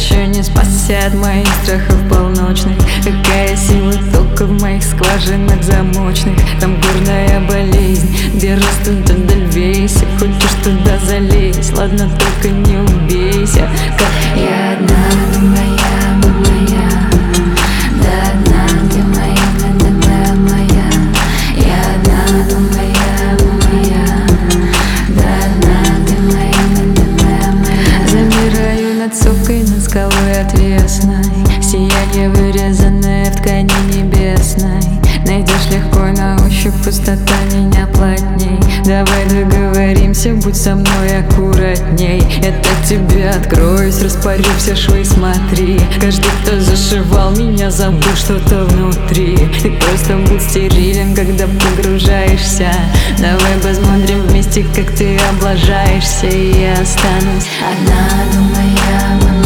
еще не спасет моих страхов полночных. Какая сила тока в моих скважинах замочных. Там горная болезнь, где раз туда дольвейся. Хочешь туда залезь, ладно, только не убейся. Как я одна, ты моя, ты моя. Да одна, ты моя, ты моя. Я одна, ты моя, ты моя. Да одна, ты моя, ты моя. Замираю над сопкой, над скалой отвесной. Сияние, вырезанное в ткани небесной. Найдешь легко на ощупь, пустота меня плотней. Давай договоримся, будь со мной аккуратней. Я так тебе откроюсь, распорю все швы, смотри. Каждый, кто зашивал меня, забыл что-то внутри. Ты просто будь стерилен, когда погружаешься. Давай посмотрим вместе, как ты облажаешься. И я останусь одна, думая,